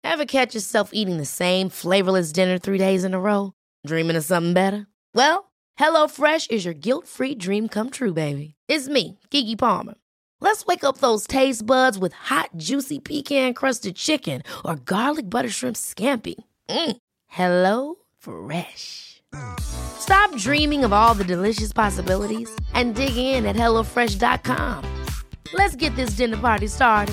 Ever catch yourself eating the same flavorless dinner 3 days in a row? Dreaming of something better? Well, HelloFresh is your guilt-free dream come true, baby. It's me, Keke Palmer. Let's wake up those taste buds with hot, juicy pecan-crusted chicken or garlic butter shrimp scampi. Hello Fresh. Stop dreaming of all the delicious possibilities and dig in at HelloFresh.com. Let's get this dinner party started.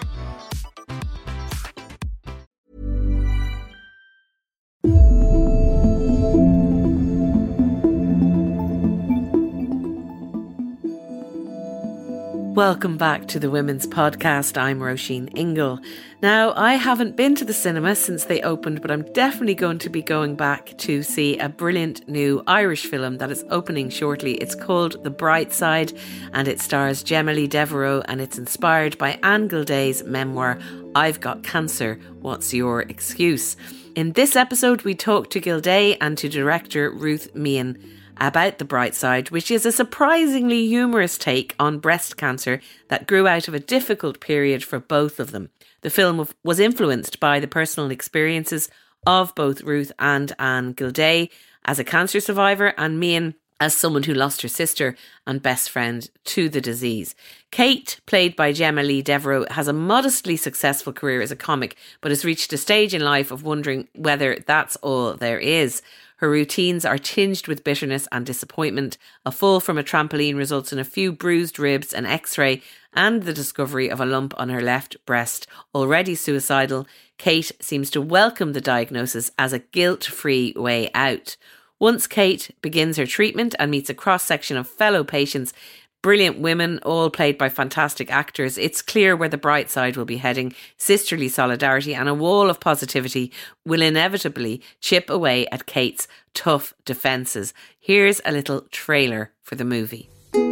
Welcome back to the Women's Podcast. I'm Roisin Ingle. Now, I haven't been to the cinema since they opened, but I'm definitely going to be going back to see a brilliant new Irish film that is opening shortly. It's called The Bright Side and it stars Gemma Lee Devereaux and it's inspired by Anne Gilday's memoir, I've Got Cancer, What's Your Excuse? In this episode, we talk to Gilday and to director Ruth Meehan about The Bright Side, which is a surprisingly humorous take on breast cancer that grew out of a difficult period for both of them. The film was influenced by the personal experiences of both Ruth and Anne Gilday as a cancer survivor and Meehan as someone who lost her sister and best friend to the disease. Kate, played by Gemma Lee Devereaux, has a modestly successful career as a comic, but has reached a stage in life of wondering whether that's all there is. Her routines are tinged with bitterness and disappointment. A fall from a trampoline results in a few bruised ribs, an x-ray and the discovery of a lump on her left breast. Already suicidal, Kate seems to welcome the diagnosis as a guilt-free way out. Once Kate begins her treatment and meets a cross-section of fellow patients, brilliant women, all played by fantastic actors, it's clear where the bright side will be heading. Sisterly solidarity and a wall of positivity will inevitably chip away at Kate's tough defences. Here's a little trailer for the movie.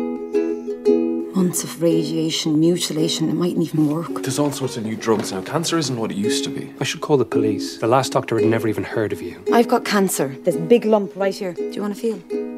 Months of radiation, mutilation, it mightn't even work. There's all sorts of new drugs now. Cancer isn't what it used to be. I should call the police. The last doctor had never even heard of you. I've got cancer. There's a big lump right here. Do you want to feel?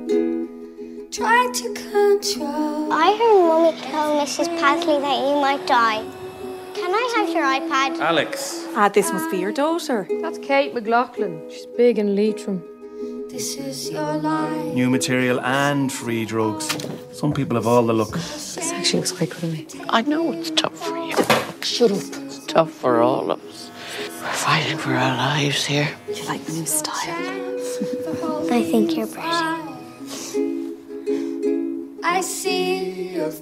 Try to control. I heard Mummy tell Mrs. Pasley that you might die. Can I have your iPad? Alex. This must be your daughter. That's Kate McLaughlin. She's big in Leitrim. This is your life. New material and free drugs. Some people have all the luck. This actually looks quite creamy. I know it's tough for you. Shut up. It's tough for all of us. We're fighting for our lives here. Do you like the new style? I think you're pretty. I see a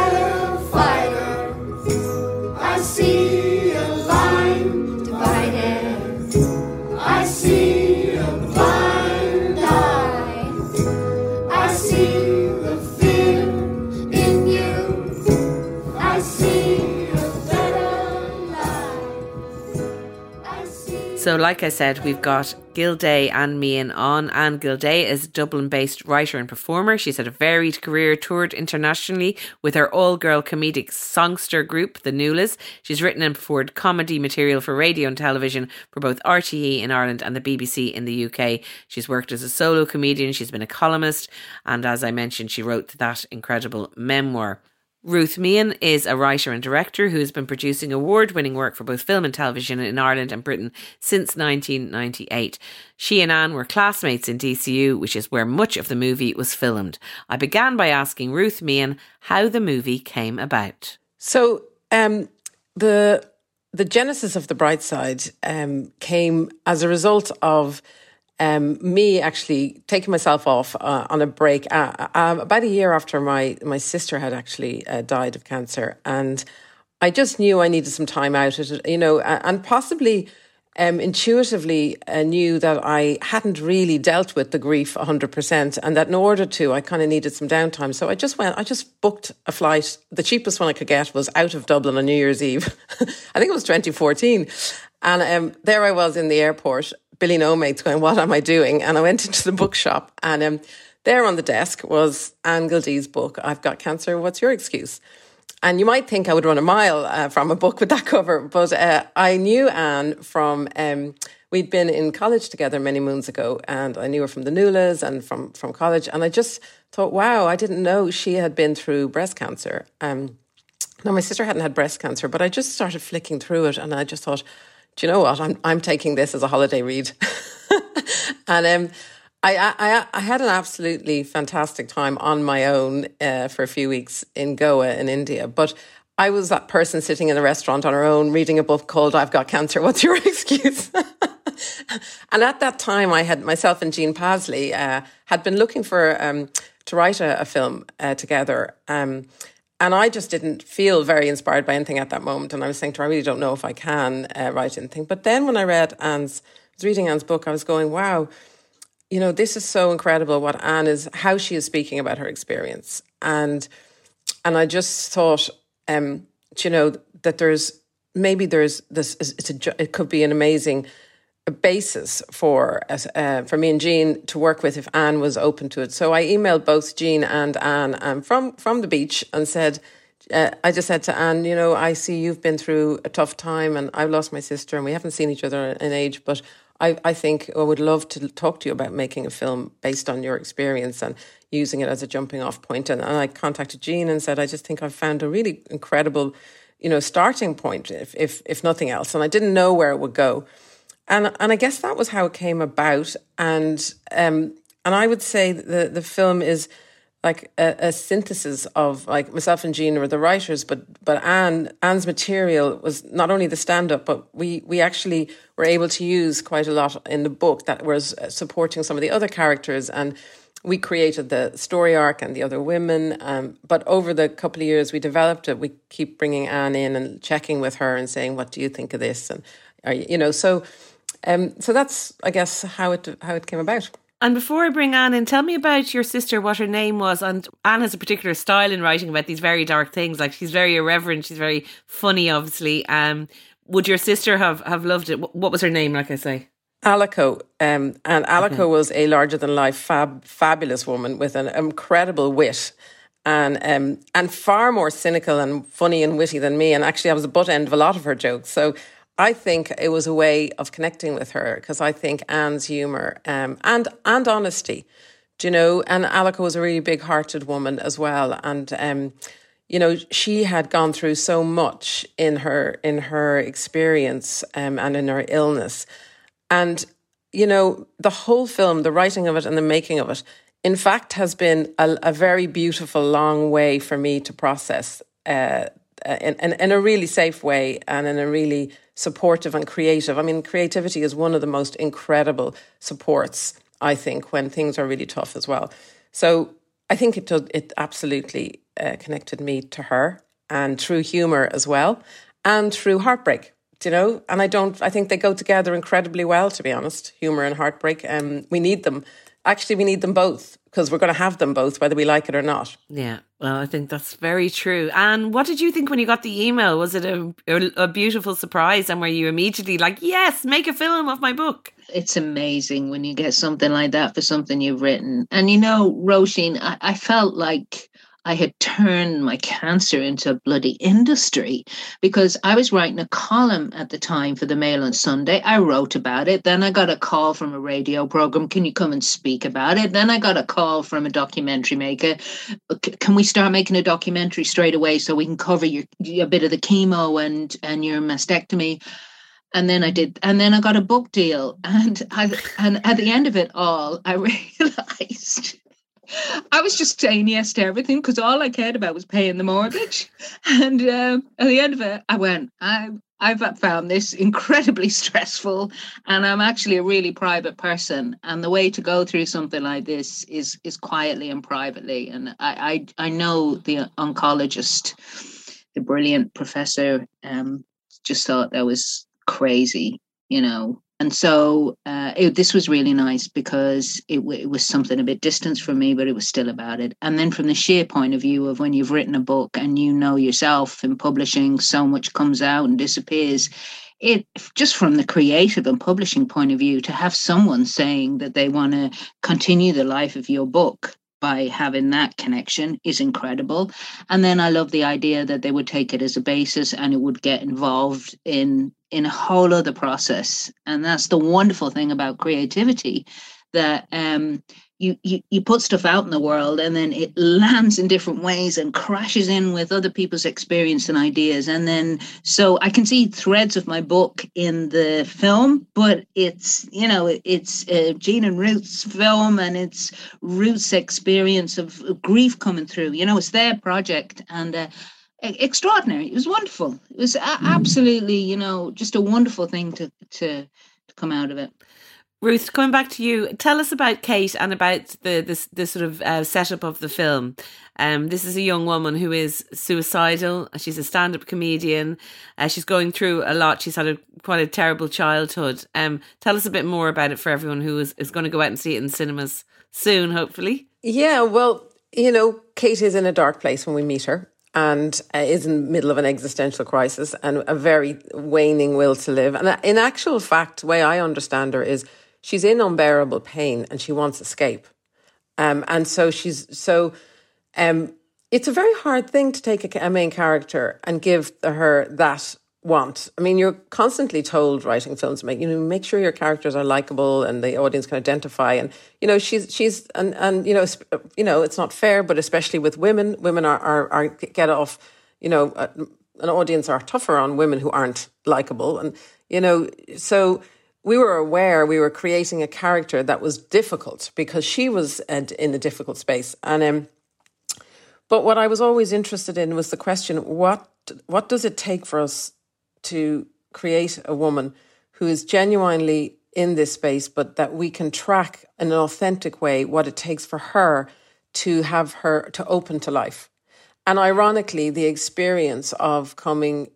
fighter. I see a line divided. I see a blind eye. I see the fear in you. I see a better life. I see. So like I said, we've got Gilday and Meehan on. Anne Gilday is a Dublin-based writer and performer. She's had a varied career, toured internationally with her all-girl comedic songster group, The Nulas. She's written and performed comedy material for radio and television for both RTE in Ireland and the BBC in the UK. She's worked as a solo comedian, she's been a columnist, and as I mentioned, she wrote that incredible memoir. Ruth Meehan is a writer and director who has been producing award-winning work for both film and television in Ireland and Britain since 1998. She and Anne were classmates in DCU, which is where much of the movie was filmed. I began by asking Ruth Meehan how the movie came about. So the genesis of The Bright Side came as a result of me actually taking myself off on a break about a year after my sister had actually died of cancer, and I just knew I needed some time out, and possibly intuitively knew that I hadn't really dealt with the grief 100%, and that in order to, I kind of needed some downtime. So I just booked a flight. The cheapest one I could get was out of Dublin on New Year's Eve. I think it was 2014. And there I was in the airport, Billy No Mates going, what am I doing? And I went into the bookshop, and there on the desk was Anne Gilday's book, I've Got Cancer, What's Your Excuse? And you might think I would run a mile from a book with that cover, but I knew Anne from, we'd been in college together many moons ago, and I knew her from the Nulas and from college, and I just thought, wow, I didn't know she had been through breast cancer. No, my sister hadn't had breast cancer, but I just started flicking through it, and I just thought, do you know what? I'm taking this as a holiday read. And I had an absolutely fantastic time on my own for a few weeks in Goa in India. But I was that person sitting in a restaurant on her own reading a book called I've Got Cancer, What's Your Excuse? And at that time, I had myself and Jean Pasley had been looking for to write a film together. And I just didn't feel very inspired by anything at that moment. And I was saying to her, I really don't know if I can write anything. But then when I was reading Anne's book, I was going, wow, you know, this is so incredible what Anne is, how she is speaking about her experience. And I just thought, you know, that there's this, it could be an amazing basis for me and Jean to work with if Anne was open to it. So I emailed both Jean and Anne from the beach and said, I just said to Anne, you know, I see you've been through a tough time and I've lost my sister and we haven't seen each other in age, but I think I would love to talk to you about making a film based on your experience and using it as a jumping off point. And I contacted Jean and said, I just think I've found a really incredible, you know, starting point, if nothing else. And I didn't know where it would go. And I guess that was how it came about. And I would say the film is like a synthesis of, like, myself and Jean were the writers, but Anne's material was not only the stand-up, but we actually were able to use quite a lot in the book that was supporting some of the other characters, and we created the story arc and the other women. But over the couple of years we developed it, we keep bringing Anne in and checking with her and saying, what do you think of this? And you know, so that's, I guess, how it came about. And before I bring Anne in, tell me about your sister, what her name was. And Anne has a particular style in writing about these very dark things. Like, she's very irreverent, she's very funny, obviously. Would your sister have loved it? What was her name, like I say? Alico. And Alico was a larger-than-life fabulous woman with an incredible wit and far more cynical and funny and witty than me. And actually, I was the butt end of a lot of her jokes. So I think it was a way of connecting with her, because I think Anne's humour and honesty, do you know, and Alico was a really big-hearted woman as well. And, you know, she had gone through so much in her experience and in her illness. And, you know, the whole film, the writing of it and the making of it, in fact, has been a very beautiful, long way for me to process in a really safe way and in a really supportive and creative. I mean, creativity is one of the most incredible supports, I think, when things are really tough as well. So I think it absolutely connected me to her, and through humour as well, and through heartbreak, you know. And I think they go together incredibly well, to be honest, humour and heartbreak. We need them. Actually, we need them both, because we're going to have them both, whether we like it or not. Yeah, well, I think that's very true. And what did you think when you got the email? Was it a beautiful surprise? And were you immediately like, yes, make a film of my book? It's amazing when you get something like that for something you've written. And, you know, Roisin, I felt like I had turned my cancer into a bloody industry, because I was writing a column at the time for the Mail on Sunday. I wrote about it. Then I got a call from a radio program. Can you come and speak about it? Then I got a call from a documentary maker. Can we start making a documentary straight away so we can cover a bit of the chemo and your mastectomy? And then I did, and then I got a book deal. And at the end of it all, I realized I was just saying yes to everything, because all I cared about was paying the mortgage. And at the end of it, I went, I've found this incredibly stressful, and I'm actually a really private person. And the way to go through something like this is quietly and privately. And I know the oncologist, the brilliant professor, just thought that was crazy, you know. And so this was really nice, because it was something a bit distant from me, but it was still about it. And then from the sheer point of view of when you've written a book and you know yourself in publishing, so much comes out and disappears. It just from the creative and publishing point of view, to have someone saying that they want to continue the life of your book by having that connection is incredible. And then I love the idea that they would take it as a basis and it would get involved in a whole other process. And that's the wonderful thing about creativity, that you put stuff out in the world and then it lands in different ways and crashes in with other people's experience and ideas. And then, so I can see threads of my book in the film, but it's, you know, it's Jean and Ruth's film, and it's Ruth's experience of grief coming through. You know, it's their project, and extraordinary. It was wonderful. It was absolutely, you know, just a wonderful thing to come out of it. Ruth, coming back to you, tell us about Kate and about the sort of setup of the film. This is a young woman who is suicidal. She's a stand-up comedian. She's going through a lot. She's had quite a terrible childhood. Tell us a bit more about it for everyone who is going to go out and see it in cinemas soon, hopefully. Yeah, well, you know, Kate is in a dark place when we meet her, and is in the middle of an existential crisis and a very waning will to live. And in actual fact, the way I understand her is she's in unbearable pain and she wants escape. And so it's a very hard thing to take a main character and give her that want. I mean, you're constantly told writing films, make sure your characters are likable and the audience can identify. And, you know, she's it's not fair, but especially with women are get off, you know, an audience are tougher on women who aren't likable. And, you know, so we were aware we were creating a character that was difficult because she was in a difficult space. And but what I was always interested in was the question, what does it take for us to create a woman who is genuinely in this space, but that we can track in an authentic way what it takes for her to have her to open to life. And ironically, the experience of coming,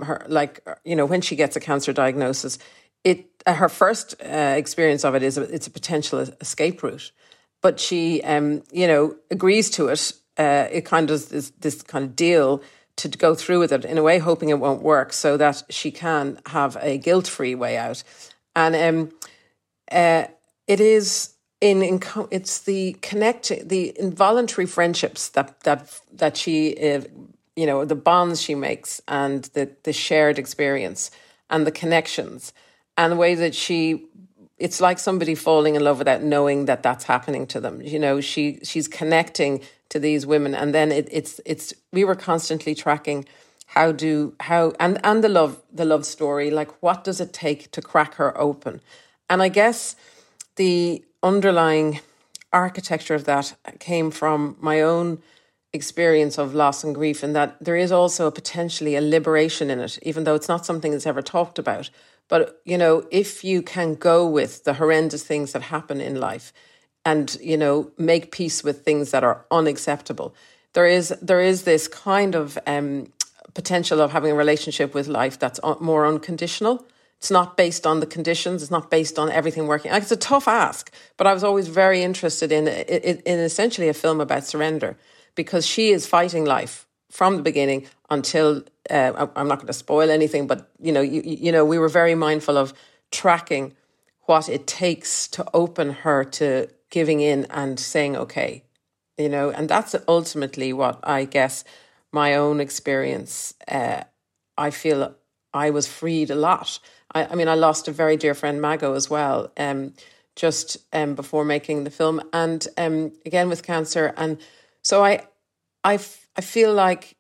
when she gets a cancer diagnosis, her first experience of it is it's a potential escape route, but she, agrees to it. It kind of is this kind of deal to go through with it in a way, hoping it won't work, so that she can have a guilt-free way out. And it is it's the involuntary friendships that she, the bonds she makes, and the shared experience and the connections. And the way that it's like somebody falling in love without knowing that that's happening to them. You know, she's connecting to these women, and then it's we were constantly tracking and the love story, like what does it take to crack her open? And I guess the underlying architecture of that came from my own experience of loss and grief, and that there is also potentially a liberation in it, even though it's not something that's ever talked about. But, you know, if you can go with the horrendous things that happen in life and, you know, make peace with things that are unacceptable, there is this kind of potential of having a relationship with life that's more unconditional. It's not based on the conditions. It's not based on everything working. Like, it's a tough ask, but I was always very interested in essentially a film about surrender, because she is fighting life from the beginning until, I'm not going to spoil anything, but, you know, we were very mindful of tracking what it takes to open her to giving in and saying, okay, you know, and that's ultimately what I guess my own experience, I feel I was freed a lot. I mean, I lost a very dear friend, Mago, as well, just before making the film, and again with cancer. And so I feel like,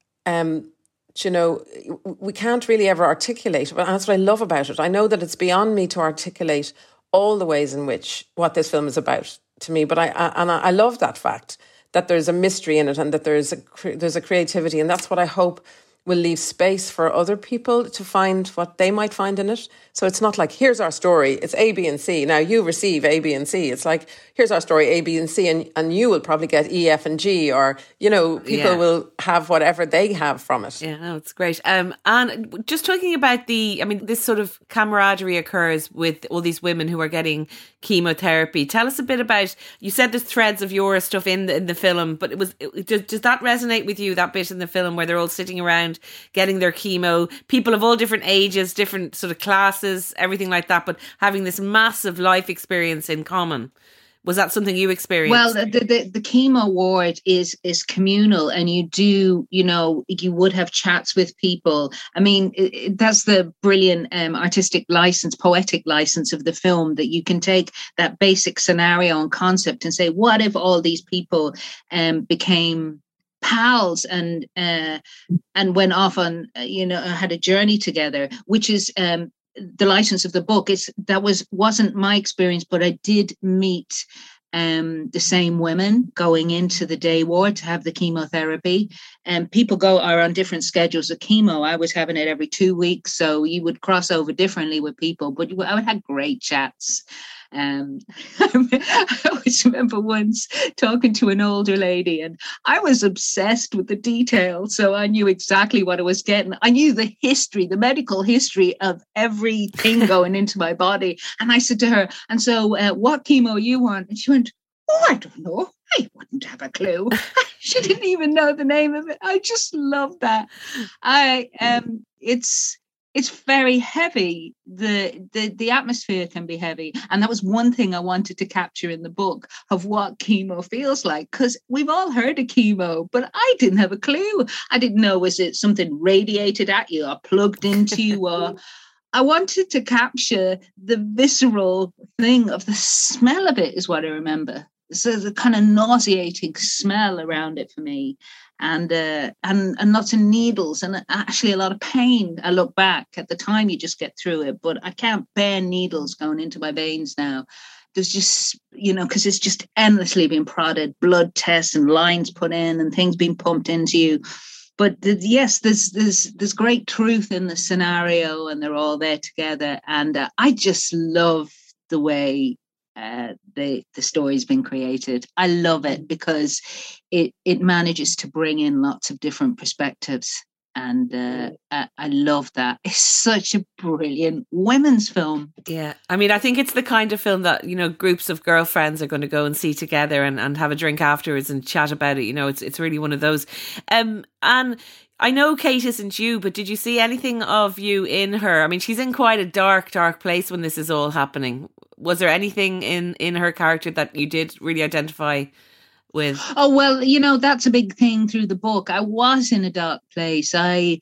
you know, we can't really ever articulate, but that's what I love about it. I know that it's beyond me to articulate all the ways in which what this film is about to me, but I love that fact that there's a mystery in it and that there's a creativity, and that's what I hope will leave space for other people to find what they might find in it. So it's not like, here's our story, it's A, B, and C. Now you receive A, B, and C. It's like, here's our story, A, B, and C, and you will probably get E, F, and G, or, you know, people will have whatever they have from it. Yeah, no, it's great. And just talking about this sort of camaraderie occurs with all these women who are getting chemotherapy. Tell us a bit about, you said there's threads of your stuff in the film, but does that resonate with you, that bit in the film where they're all sitting around getting their chemo, people of all different ages, different sort of classes, everything like that, but having this massive life experience in common? Was that something you experienced? Well, the chemo ward is communal, and you do, you would have chats with people. I mean, that's the brilliant artistic license, poetic license of the film, that you can take that basic scenario and concept and say, what if all these people became pals and went off on, had a journey together, which is the license of the book. Wasn't my experience, but I did meet the same women going into the day ward to have the chemotherapy, and people are on different schedules of chemo. I was having it every 2 weeks, so you would cross over differently with people, but I had great chats. I always remember once talking to an older lady, and I was obsessed with the details, so I knew exactly what I was getting. I knew the medical history of everything going into my body. And I said to her, and so what chemo you want? And she went, oh, I don't know. I wouldn't have a clue. She didn't even know the name of it. I just love that. It's very heavy. The atmosphere can be heavy. And that was one thing I wanted to capture in the book, of what chemo feels like. Because we've all heard of chemo, but I didn't have a clue. I didn't know, was it something radiated at you or plugged into you? Or I wanted to capture the visceral thing of the smell of it, is what I remember. So the kind of nauseating smell around it for me. And lots of needles and actually a lot of pain. I look back at the time, you just get through it, but I can't bear needles going into my veins now. There's just, because it's just endlessly being prodded, blood tests and lines put in and things being pumped into you. But yes, there's great truth in the scenario, and they're all there together. And I just love the way the story's been created. I love it because it manages to bring in lots of different perspectives, and I love that. It's such a brilliant women's film. Yeah, I mean, I think it's the kind of film that groups of girlfriends are going to go and see together and have a drink afterwards and chat about it. It's really one of those. And I know Kate isn't you, but did you see anything of you in her? I mean, she's in quite a dark place when this is all happening. Was there anything in her character that you did really identify with? Oh, well, that's a big thing through the book. I was in a dark place. I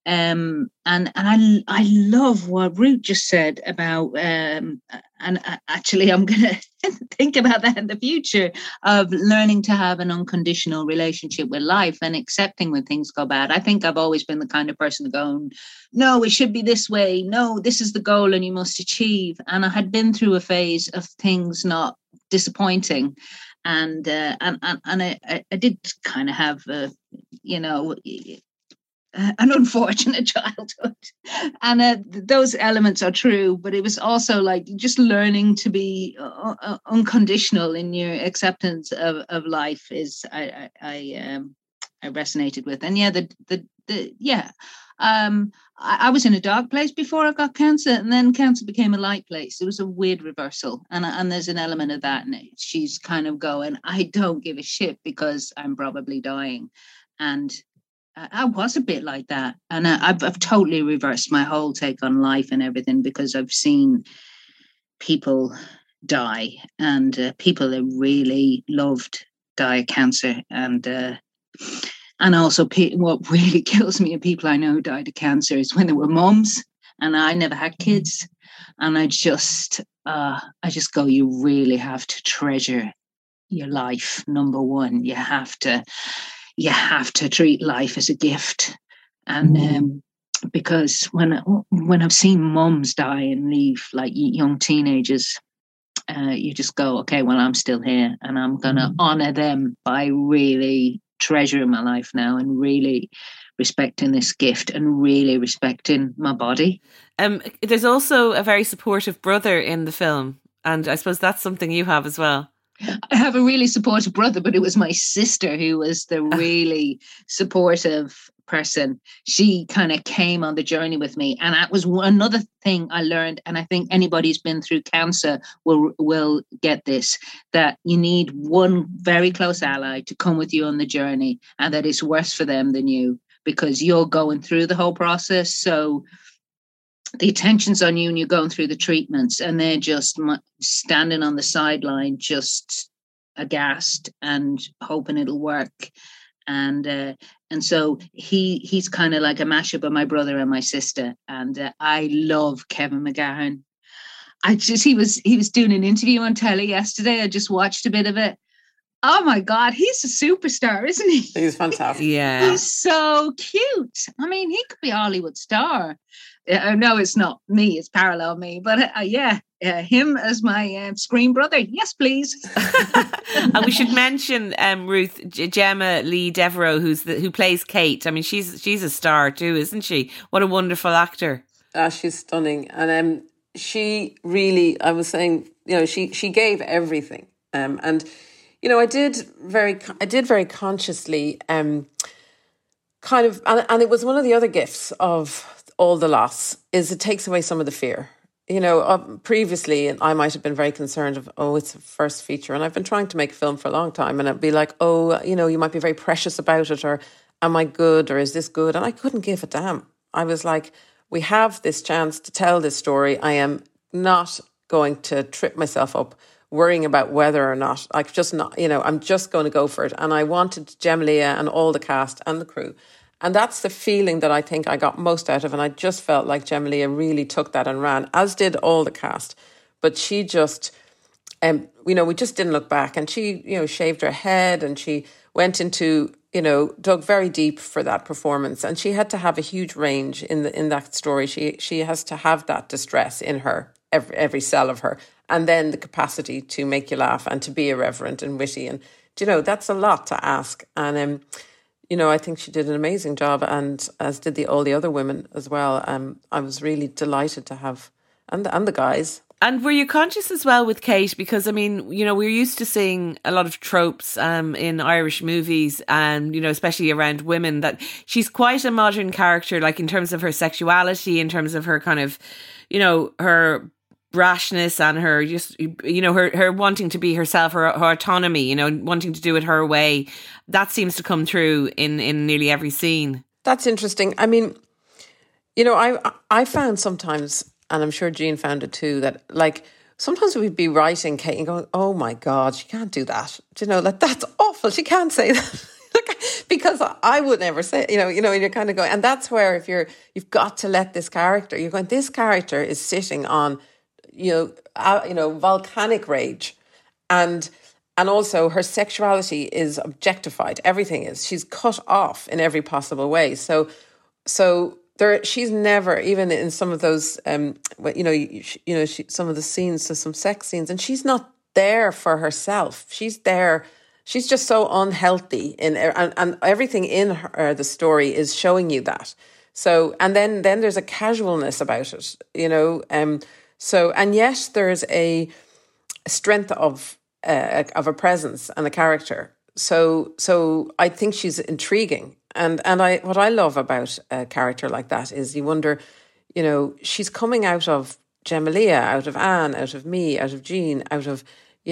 love what Ruth just said about, and actually I'm going to think about that in the future, of learning to have an unconditional relationship with life and accepting when things go bad. I think I've always been the kind of person going, no, it should be this way. No, this is the goal and you must achieve. And I had been through a phase of things not disappointing. And I did kind of have, an unfortunate childhood, and those elements are true, but it was also like just learning to be unconditional in your acceptance of life is I resonated with. And I was in a dark place before I got cancer, and then cancer became a light place. It was a weird reversal, and there's an element of that in it. She's kind of going, I don't give a shit because I'm probably dying. And I was a bit like that, and I've totally reversed my whole take on life and everything, because I've seen people die, and people that really loved die of cancer, and also what really kills me of people I know who died of cancer is when they were mums, and I never had kids, and I just go, you really have to treasure your life. Number one, you have to treat life as a gift. And because when I've seen mums die and leave like young teenagers, you just go, okay, well, I'm still here, and I'm going to honor them by really treasuring my life now, and really respecting this gift, and really respecting my body. There's also a very supportive brother in the film, and I suppose that's something you have as well. I have a really supportive brother, but it was my sister who was the really supportive person. She kind of came on the journey with me, and that was another thing I learned, and I think anybody who's been through cancer will get this, that you need one very close ally to come with you on the journey, and that it's worse for them than you, because you're going through the whole process. So the attention's on you and you're going through the treatments, and they're just standing on the sideline, just aghast and hoping it'll work. And so he's kind of like a mashup of my brother and my sister. And I love Kevin McGahern. He was doing an interview on telly yesterday. I just watched a bit of it. Oh my God, he's a superstar, isn't he? He's fantastic. Yeah. He's so cute. I mean, he could be a Hollywood star. No, it's not me. It's parallel me. But him as my screen brother. Yes, please. And we should mention Ruth Gemma Lee Devereaux, who plays Kate. I mean, she's a star too, isn't she? What a wonderful actor. She's stunning, and she really. I was saying, she gave everything, and I did very consciously, kind of, and it was one of the other gifts of all the loss is it takes away some of the fear. Previously, I might have been very concerned of, it's a first feature, and I've been trying to make a film for a long time, and I'd be like, you might be very precious about it, or am I good, or is this good? And I couldn't give a damn. I was like, we have this chance to tell this story. I am not going to trip myself up worrying about whether or not, I'm just going to go for it. And I wanted Gemma Leah and all the cast and the crew. And that's the feeling that I think I got most out of. And I just felt like Gemma Leah really took that and ran, as did all the cast. But she just, we just didn't look back. And she, shaved her head, and she went into, dug very deep for that performance. And she had to have a huge range in that story. She has to have that distress in her, every cell of her. And then the capacity to make you laugh and to be irreverent and witty. And, that's a lot to ask. And, I think she did an amazing job, and as did all the other women as well. I was really delighted to have, and the guys. And were you conscious as well with Kate? Because, I mean, we're used to seeing a lot of tropes in Irish movies, and, especially around women, that she's quite a modern character, like in terms of her sexuality, in terms of her kind of, her brashness and her just, her wanting to be herself, her autonomy, wanting to do it her way. That seems to come through in nearly every scene. That's interesting. I mean, I found sometimes, and I'm sure Jean found it too, that like sometimes we'd be writing Kate and going, oh my God, she can't do that. That's awful. She can't say that. Because I would never say, and you're kind of going, and that's where you've got to let this character, you're going, this character is sitting on, volcanic rage, and also her sexuality is objectified. Everything is. She's cut off in every possible way. So there, she's never, even in some of those, some of the scenes, so some sex scenes, and she's not there for herself. She's there. She's just so unhealthy and everything in her, the story is showing you that. So, and then there's a casualness about it, So, and yet there's a strength of a presence and a character. So I think she's intriguing. And what I love about a character like that is you wonder, she's coming out of Gemma Leah, out of Anne, out of me, out of Jean, out of,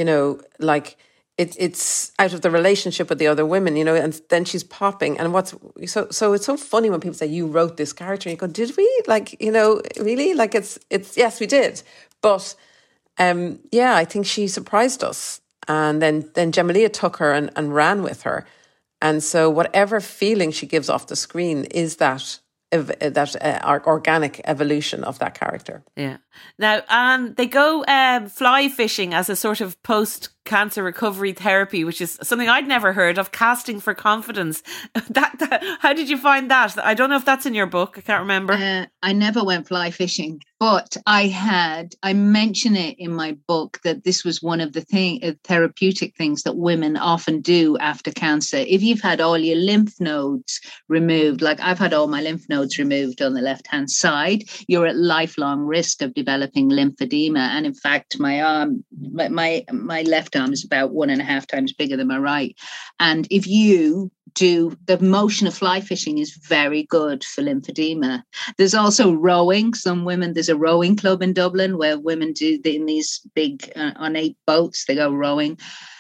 it's out of the relationship with the other women, and then she's popping. And so it's so funny when people say, you wrote this character, and you go, did we? Really? It's yes, we did. But I think she surprised us. And then Gemma Leah took her and ran with her. And so whatever feeling she gives off the screen is that organic evolution of that character. Yeah. Now, they go fly fishing as a sort of post-cancer recovery therapy, which is something I'd never heard of, casting for confidence. How did you find that? I don't know if that's in your book. I can't remember. I never went fly fishing, but I mention it in my book that this was one of the therapeutic things that women often do after cancer. If you've had all your lymph nodes removed, like I've had all my lymph nodes removed on the left-hand side, you're at lifelong risk of developing lymphedema. And in fact, my arm, my left arm is about 1.5 times bigger than my right. And if you do, the motion of fly fishing is very good for lymphedema. There's also rowing. There's a rowing club in Dublin where women do in these big ornate boats, they go rowing.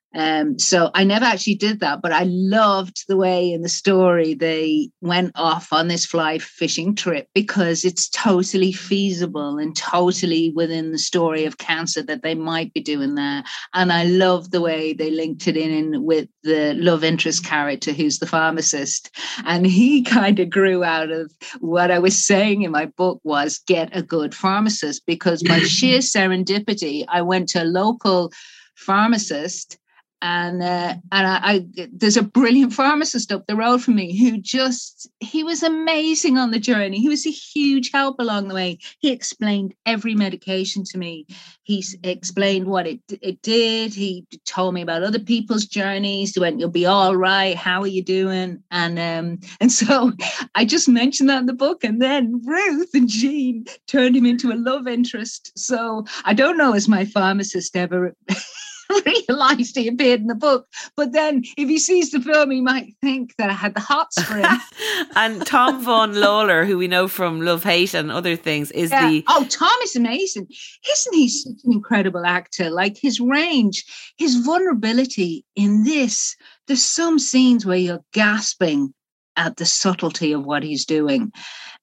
So I never actually did that, but I loved the way in the story they went off on this fly fishing trip, because it's totally feasible and totally within the story of cancer that they might be doing that. And I love the way they linked it in with the love interest character who's the pharmacist. And he kind of grew out of what I was saying in my book was get a good pharmacist, because by sheer serendipity, I went to a local pharmacist. And I there's a brilliant pharmacist up the road from me who he was amazing on the journey. He was a huge help along the way. He explained every medication to me. He explained what it did. He told me about other people's journeys. He went, "You'll be all right. How are you doing?" And so I just mentioned that in the book. And then Ruth and Jean turned him into a love interest. So I don't know, as my pharmacist ever realised he appeared in the book, but then if he sees the film he might think that I had the hots for him. And Tom Vaughan Lawler, who we know from Love, Hate and other things, is Tom is amazing. Isn't he such an incredible actor? Like his range, his vulnerability in this, there's some scenes where you're gasping at the subtlety of what he's doing.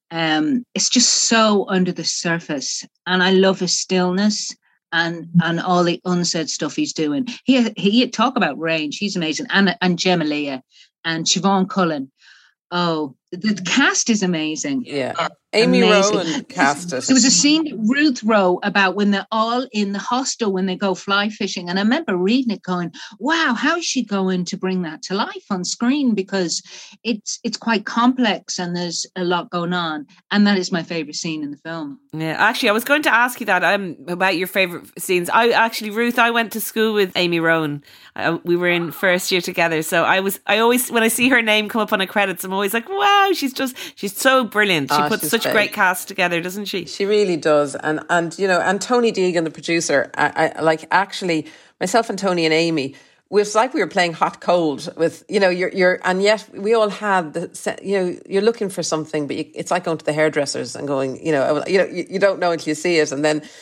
It's just so under the surface, and I love his stillness and all the unsaid stuff he's doing. He talk about range. He's amazing. And Gemma Leah and Siobhan Cullen. Oh, the cast is amazing. Yeah. Amy Rowan cast it. There was a scene that Ruth wrote about when they're all in the hostel when they go fly fishing. And I remember reading it going, wow, how is she going to bring that to life on screen? Because it's quite complex and there's a lot going on. And that is my favourite scene in the film. Yeah, actually, I was going to ask you that about your favourite scenes. Ruth, I went to school with Amy Rowan. We were in first year together. So I always, when I see her name come up on the credits, I'm always like, wow, she's so brilliant. She puts such a great cast together, doesn't she? She really does. And you know, and Tony Deegan, the producer, I like, actually myself and Tony and Amy, it's like we were playing hot cold with, you know, you're and yet we all had you're looking for something, but it's like going to the hairdressers and going, you don't know until you see it. And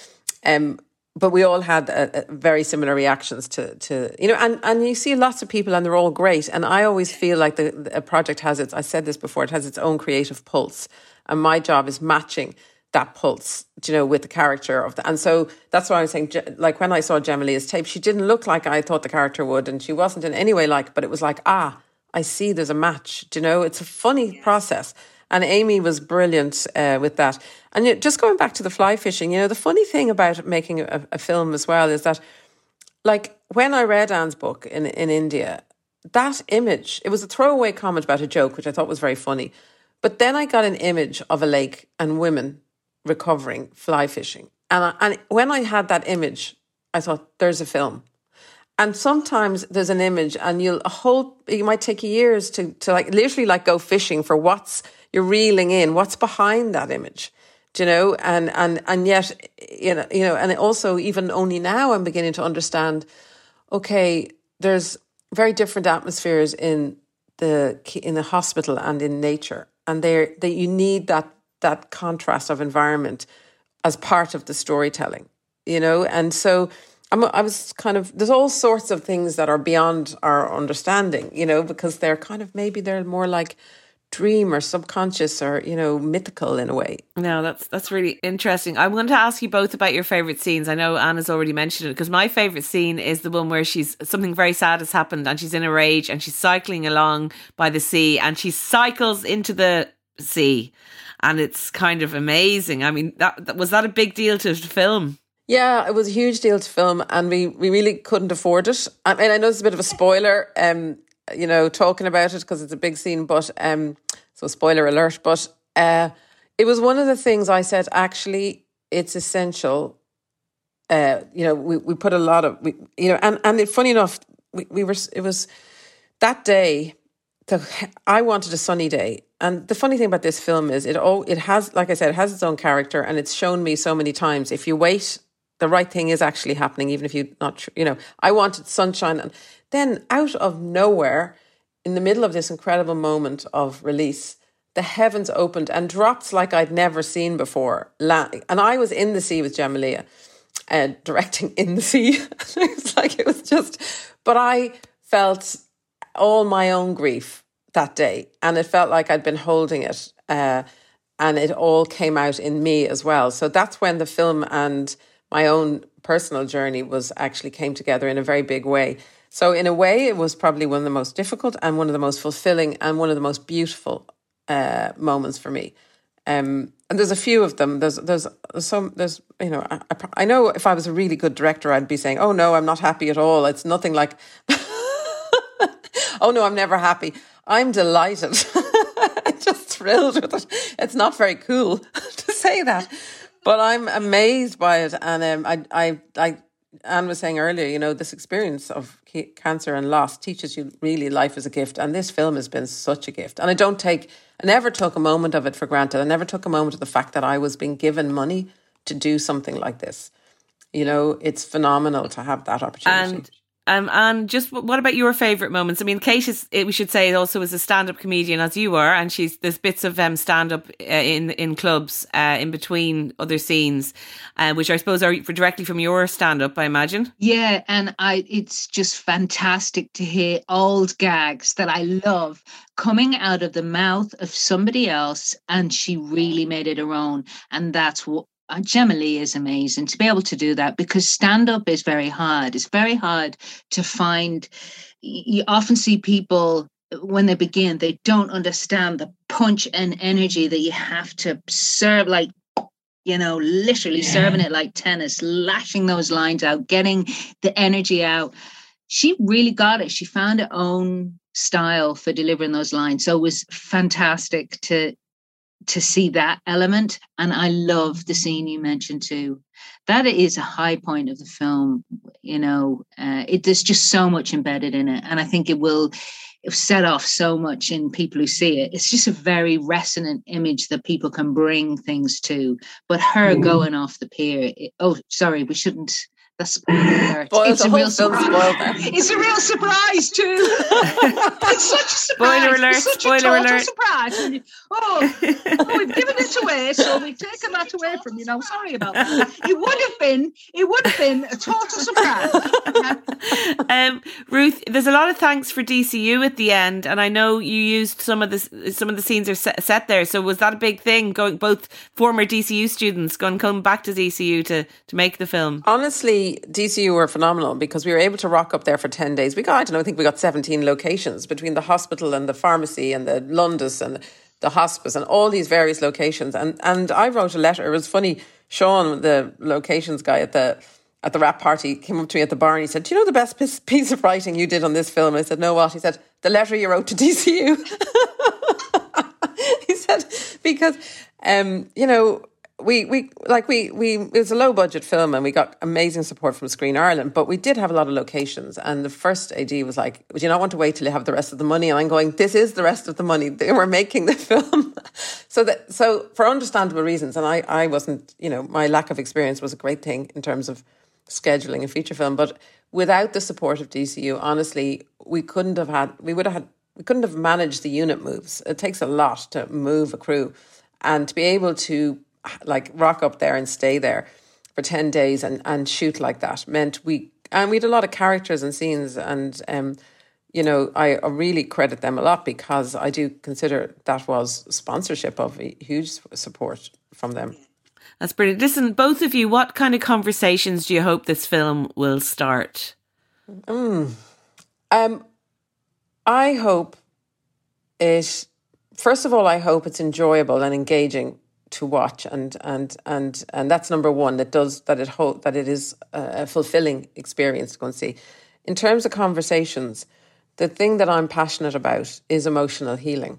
then but we all had very similar reactions to you know, and you see lots of people and they're all great. And I always feel like a project has I said this before, it has its own creative pulse. And my job is matching that pulse, with the character of and so that's why I'm saying, like when I saw Gemma Leah's tape, she didn't look like I thought the character would, and she wasn't in any way like, but it was like, I see there's a match, it's a funny process. And Amy was brilliant with that. And just going back to the fly fishing, the funny thing about making a film as well is that, like, when I read Anne's book in India, that image, it was a throwaway comment about a joke, which I thought was very funny. But then I got an image of a lake and women recovering fly fishing. And when I had that image, I thought, there's a film. And sometimes there's an image and it might take you years to like literally like go fishing for you're reeling in, what's behind that image, and yet, and also even only now I'm beginning to understand, okay, there's very different atmospheres in the hospital and in nature. And you need that contrast of environment as part of the storytelling, and so I was kind of, there's all sorts of things that are beyond our understanding, because they're kind of, maybe they're more like dream or subconscious or, mythical in a way. No, that's really interesting. I'm going to ask you both about your favourite scenes. I know Anna's already mentioned it, because my favourite scene is the one where something very sad has happened and she's in a rage and she's cycling along by the sea and she cycles into the sea, and it's kind of amazing. I mean, was that a big deal to film? Yeah, it was a huge deal to film, and we really couldn't afford it. I mean, I know it's a bit of a spoiler, talking about it because it's a big scene, but so spoiler alert. But it was one of the things I said, actually, it's essential. We put a lot of, and funny enough, it was that day. I wanted a sunny day. And the funny thing about this film is it has, like I said, it has its own character, and it's shown me so many times. If you wait, the right thing is actually happening, even if you're not, I wanted sunshine. And then out of nowhere, in the middle of this incredible moment of release, the heavens opened and drops like I'd never seen before. And I was in the sea with Gemma Leah, directing in the sea. It was just But I felt all my own grief that day, and it felt like I'd been holding it, and it all came out in me as well. So that's when the film and my own personal journey came together in a very big way. So in a way, it was probably one of the most difficult and one of the most fulfilling and one of the most beautiful moments for me. And there's a few of them. There's I know if I was a really good director, I'd be saying, oh no, I'm not happy at all. It's nothing like, oh no, I'm never happy. I'm delighted. I'm just thrilled with it. It's not very cool to say that, but I'm amazed by it. And like Anne was saying earlier, this experience of cancer and loss teaches you really life is a gift. And this film has been such a gift. And I never took a moment of it for granted. I never took a moment of the fact that I was being given money to do something like this. It's phenomenal to have that opportunity. And just what about your favourite moments? I mean, Kate we should say, also is a stand-up comedian as you are, and there's bits of stand-up in clubs in between other scenes, which I suppose are directly from your stand-up, I imagine. Yeah, and it's just fantastic to hear old gags that I love coming out of the mouth of somebody else, and she really made it her own, and that's what. Gemma Lee is amazing to be able to do that, because stand-up is very hard. It's very hard to find. You often see people, when they begin, they don't understand the punch and energy that you have to serve, like, literally serving it like tennis, lashing those lines out, getting the energy out. She really got it. She found her own style for delivering those lines. So it was fantastic to see that element. And I love the scene you mentioned too. That is a high point of the film. There's just so much embedded in it. And I think it will set off so much in people who see it. It's just a very resonant image that people can bring things to. But her going off the pier, we shouldn't. That's spoiler alert. It's a real surprise. It's a real surprise too. It's such a surprise. Spoiler alert. It's such a total surprise. And we've given it away, so we've taken that away from you. Sorry about that. It would have been a total surprise. Ruth, there's a lot of thanks for DCU at the end, and I know you used some of the scenes are set there. So was that a big thing? Going both former DCU students come back to DCU to make the film? Honestly, DCU were phenomenal, because we were able to rock up there for 10 days. I think we got 17 locations between the hospital and the pharmacy and the Lundus and the hospice and all these various locations. And I wrote a letter. It was funny. Sean, the locations guy at the wrap party, came up to me at the bar and he said, do you know the best piece of writing you did on this film? I said, no, what? He said, the letter you wrote to DCU. He said, because, we it was a low budget film and we got amazing support from Screen Ireland, but we did have a lot of locations. And the first AD was like, would you not want to wait till you have the rest of the money? And I'm going, this is the rest of the money. They were making the film. So for understandable reasons, and I wasn't, my lack of experience was a great thing in terms of scheduling a feature film. But without the support of DCU, honestly, we couldn't have managed the unit moves. It takes a lot to move a crew, and to be able to rock up there and stay there for 10 days and shoot like that meant we had a lot of characters and scenes, and I really credit them a lot, because I do consider that was sponsorship of a huge support from them. That's brilliant. Listen, both of you, what kind of conversations do you hope this film will start? I hope first of all, I hope it's enjoyable and engaging to watch, and that's number one. That it is a fulfilling experience to go and see. In terms of conversations, the thing that I'm passionate about is emotional healing.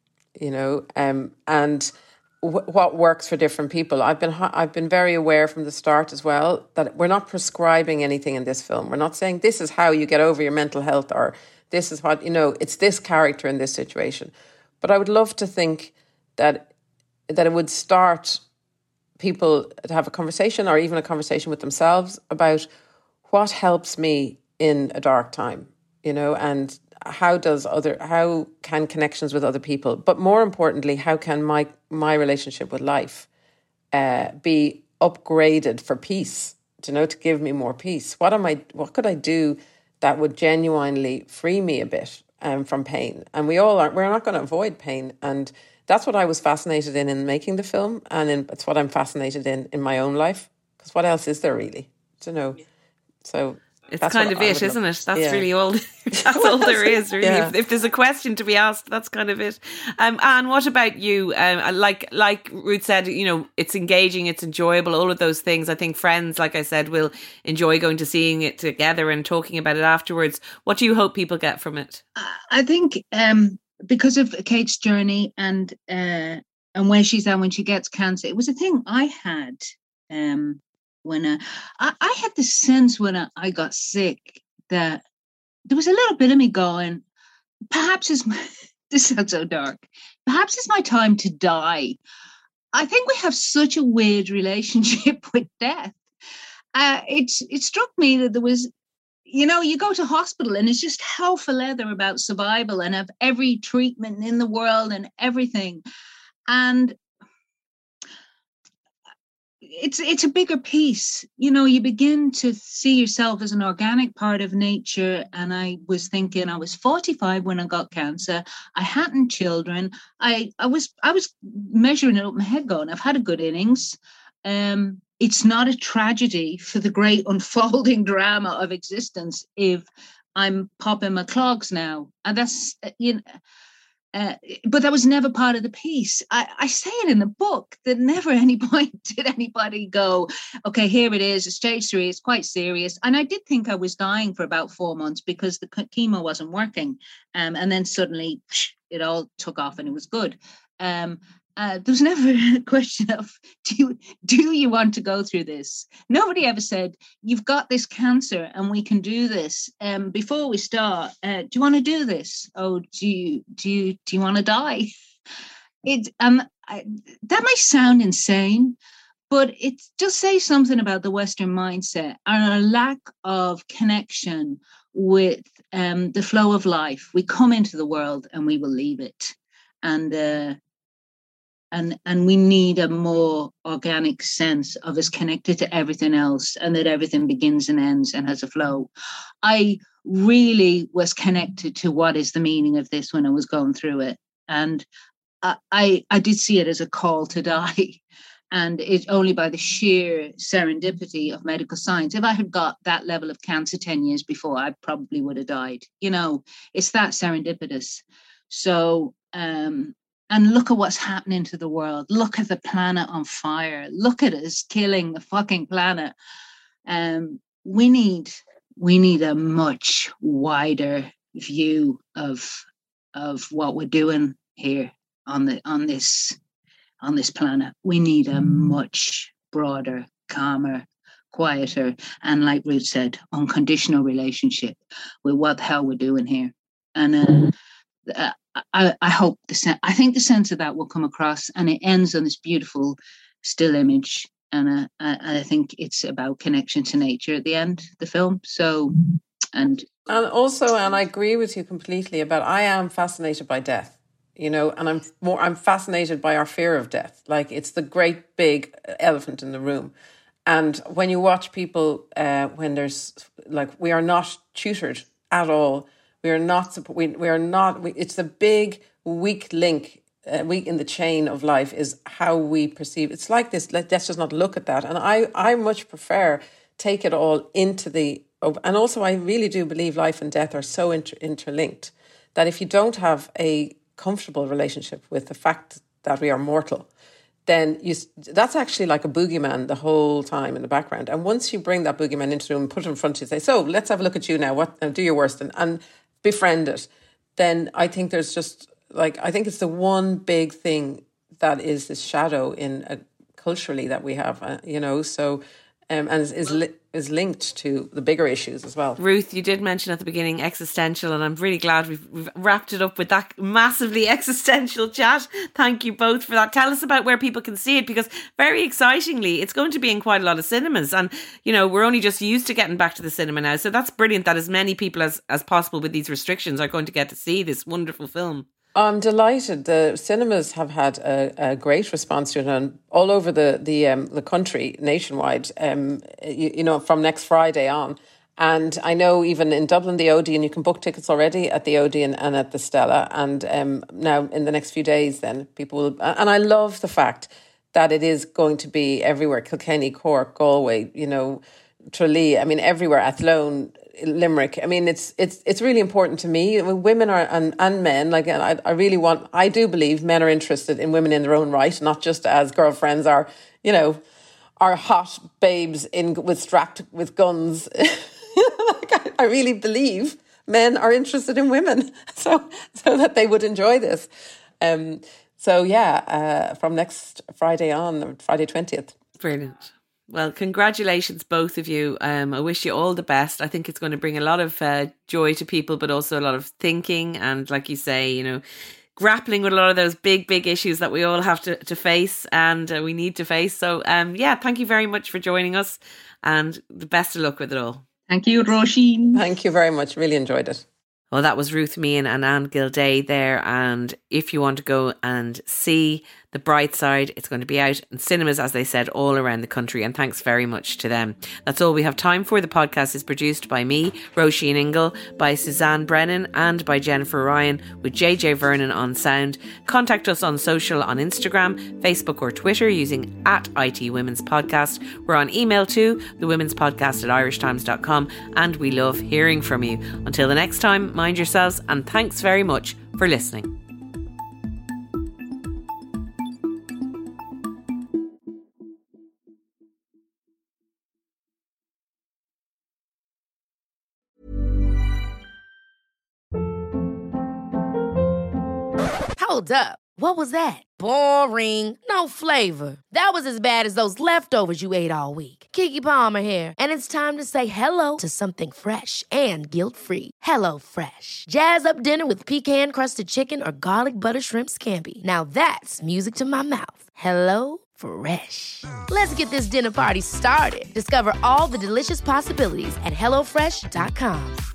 And what works for different people. I've been very aware from the start as well that we're not prescribing anything in this film. We're not saying this is how you get over your mental health, or this is what it's this character in this situation. But I would love to think that it would start people to have a conversation, or even a conversation with themselves, about what helps me in a dark time, and how can connections with other people, but more importantly, how can my relationship with life be upgraded for peace, to give me more peace? What could I do that would genuinely free me a bit from pain. And we're not going to avoid pain. And that's what I was fascinated in making the film. And it's what I'm fascinated in my own life. Because what else is there really to know? So it's kind of it, isn't it? That's really all. That's all there is, really. Yeah. If there's a question to be asked, that's kind of it. Anne, what about you? Like Ruth said, you know, it's engaging, it's enjoyable, all of those things. I think friends, like I said, will enjoy going to seeing it together and talking about it afterwards. What do you hope people get from it? I think because of Kate's journey and where she's at when she gets cancer, it was a thing I had. When I had the sense when I got sick that there was a little bit of me going, perhaps this sounds so dark, perhaps it's my time to die. I think we have such a weird relationship with death. It struck me that there was, you know, you go to hospital and it's just hell for leather about survival and have every treatment in the world and everything. And it's a bigger piece. You know, you begin to see yourself as an organic part of nature. And I was thinking, I was 45 when I got cancer. I hadn't children. I was measuring it up in my head going, I've had a good innings. It's not a tragedy for the great unfolding drama of existence if I'm popping my clogs now. And that's, you know, but that was never part of the piece. I say it in the book that never at any point did anybody go, okay, here it is, stage 3, it's quite serious. And I did think I was dying for about 4 months because the chemo wasn't working. And then suddenly it all took off and it was good. There was never a question of, do you want to go through this? Nobody ever said, you've got this cancer and we can do this. Before we start, do you want to do this? Oh, do you want to die? That might sound insane, but it does say something about the Western mindset and our lack of connection with the flow of life. We come into the world and we will leave it. And we need a more organic sense of us connected to everything else and that everything begins and ends and has a flow. I really was connected to what is the meaning of this when I was going through it. And I did see it as a call to die. And it's only by the sheer serendipity of medical science. If I had got that level of cancer 10 years before, I probably would have died. You know, it's that serendipitous. So, and look at what's happening to the world. Look at the planet on fire. Look at us killing the fucking planet. We need a much wider view of what we're doing here on this planet. We need a much broader, calmer, quieter, and like Ruth said, unconditional relationship with what the hell we're doing here. And I hope I think the sense of that will come across, and it ends on this beautiful still image. And I think it's about connection to nature at the end, the film. So, and also, and I agree with you completely about, I am fascinated by death, you know, and I'm fascinated by our fear of death. Like, it's the great big elephant in the room. And when you watch people, when there's like, we are not tutored at all. We are not, it's the big weak link, weak in the chain of life is how we perceive. It's like this, let's just not look at that. And I much prefer take it all into and also I really do believe life and death are so interlinked that if you don't have a comfortable relationship with the fact that we are mortal, then that's actually like a boogeyman the whole time in the background. And once you bring that boogeyman into the room and put it in front of you, say, so let's have a look at you now, do your worst and befriend it, then I think there's just like, I think it's the one big thing that is this shadow in culturally that we have, you know, so and is linked to the bigger issues as well. Ruth, you did mention at the beginning existential, and I'm really glad we've wrapped it up with that massively existential chat. Thank you both for that. Tell us about where people can see it, because very excitingly, it's going to be in quite a lot of cinemas, and you know, we're only just used to getting back to the cinema now, so that's brilliant that as many people as possible with these restrictions are going to get to see this wonderful film. I'm delighted. The cinemas have had a great response to it, and all over the country, nationwide. You know, from next Friday on, And I know even in Dublin, the Odeon, you can book tickets already at the Odeon and at the Stella. And now in the next few days, then people will... And I love the fact that it is going to be everywhere. Kilkenny, Cork, Galway, you know, Tralee, I mean, everywhere, Athlone, Limerick. I mean, it's really important to me. I mean, women are and men, like, I do believe men are interested in women in their own right, not just as girlfriends are, you know, are hot babes strapped with guns. I really believe men are interested in women, so that they would enjoy this. From next Friday on, Friday 20th. Brilliant. Well, congratulations, both of you. I wish you all the best. I think it's going to bring a lot of joy to people, but also a lot of thinking and, like you say, you know, grappling with a lot of those big issues that we all have to face and we need to face. So, thank you very much for joining us and the best of luck with it all. Thank you, Roisin. Thank you very much. Really enjoyed it. Well, that was Ruth Meehan and Anne Gilday there. And if you want to go and see The Bright Side, it's going to be out in cinemas, as they said, all around the country. And thanks very much to them. That's all we have time for. The podcast is produced by me, Roisin Ingle, by Suzanne Brennan and by Jennifer Ryan, with JJ Vernon on sound. Contact us on social, on Instagram, Facebook or Twitter using @IT Women's Podcast. We're on email too, thewomenspodcast@irishtimes.com, and we love hearing from you. Until the next time, mind yourselves, and thanks very much for listening. Hold up. What was that? Boring. No flavor. That was as bad as those leftovers you ate all week. Keke Palmer here. And it's time to say hello to something fresh and guilt-free. Hello Fresh. Jazz up dinner with pecan-crusted chicken or garlic butter shrimp scampi. Now that's music to my mouth. Hello Fresh. Let's get this dinner party started. Discover all the delicious possibilities at HelloFresh.com.